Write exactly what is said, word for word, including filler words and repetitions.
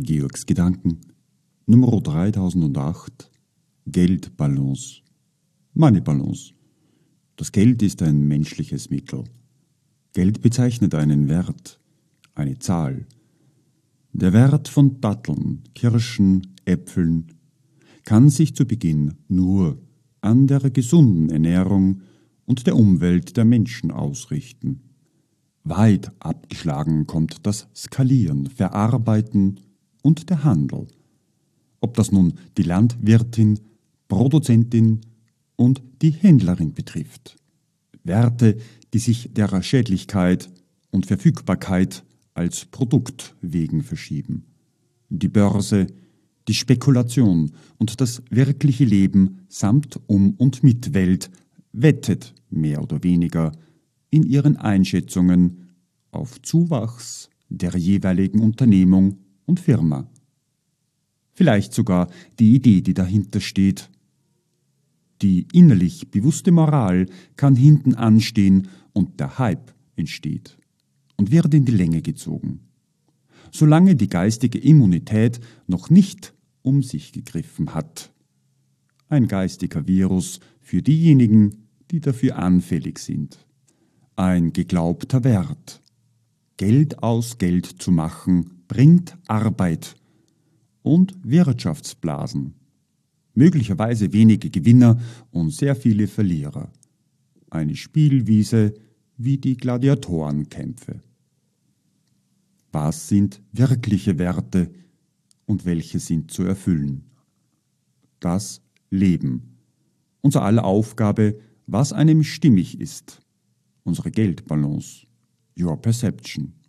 Georgs Gedanken Nummer dreitausendacht Geldbalance. Money Balance. Das Geld ist ein menschliches Mittel. Geld bezeichnet einen Wert, eine Zahl. Der Wert von Datteln, Kirschen, Äpfeln kann sich zu Beginn nur an der gesunden Ernährung und der Umwelt der Menschen ausrichten. Weit abgeschlagen kommt das Skalieren, Verarbeiten und der Handel. Ob das nun die Landwirtin, Produzentin und die Händlerin betrifft. Werte, die sich der Schädlichkeit und Verfügbarkeit als Produkt wegen verschieben. Die Börse, die Spekulation und das wirkliche Leben samt um und mit Welt wettet mehr oder weniger in ihren Einschätzungen auf Zuwachs der jeweiligen Unternehmung und Firma. Vielleicht sogar die Idee, die dahinter steht. Die innerlich bewusste Moral kann hinten anstehen und der Hype entsteht und wird in die Länge gezogen. Solange die geistige Immunität noch nicht um sich gegriffen hat. Ein geistiger Virus für diejenigen, die dafür anfällig sind. Ein geglaubter Wert. Geld aus Geld zu machen, bringt Arbeit und Wirtschaftsblasen. Möglicherweise wenige Gewinner und sehr viele Verlierer. Eine Spielwiese wie die Gladiatorenkämpfe. Was sind wirkliche Werte und welche sind zu erfüllen? Das Leben. Unser aller Aufgabe, was einem stimmig ist. Unsere Geldbalance. Your Perception.